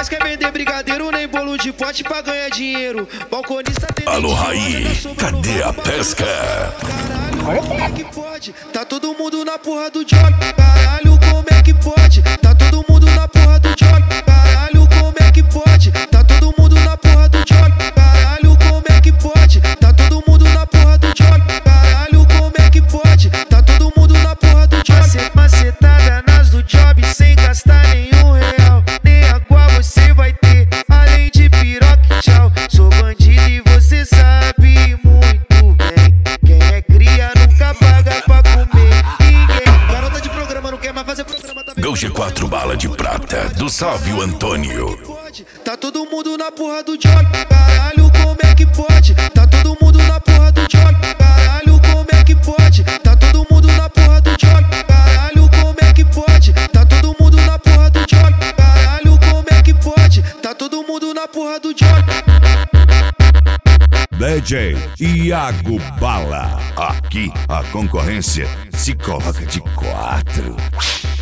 Nós quer vender brigadeiro, nem bolo de pote pra ganhar dinheiro. Balconista tem. Alô, Raí, cadê a pesca? Caralho, como é que pode? Tá todo mundo na porra do job. Caralho, como é que pode? Tá todo mundo na porra do job. Caralho, como é que pode? Tá todo mundo na porra do job. Caralho, como é que pode? Tá todo mundo na porra do job. Caralho, como é que pode? Tá todo mundo na porra do job. Macetada nas do job sem gastar nenhum real. Nem água você vai ter, além de piroca e tchau. Sou bandido e você sabe muito bem. Quem é cria nunca paga pra comer ninguém. Garota de programa não quer mais fazer programa, tá vendo? Gol G4 bala de prata do Sávio Antônio. Tá todo mundo na porra do job. Caralho, como é que pode? Tá todo mundo na porra do job. Caralho, como é que pode? Tá todo mundo na porra do job. Caralho, como é que pode? Tá todo mundo na porra do job. Caralho, como é que pode? Tá todo mundo na porra do job. DJ Iago Bala. Aqui a concorrência se coloca de 4.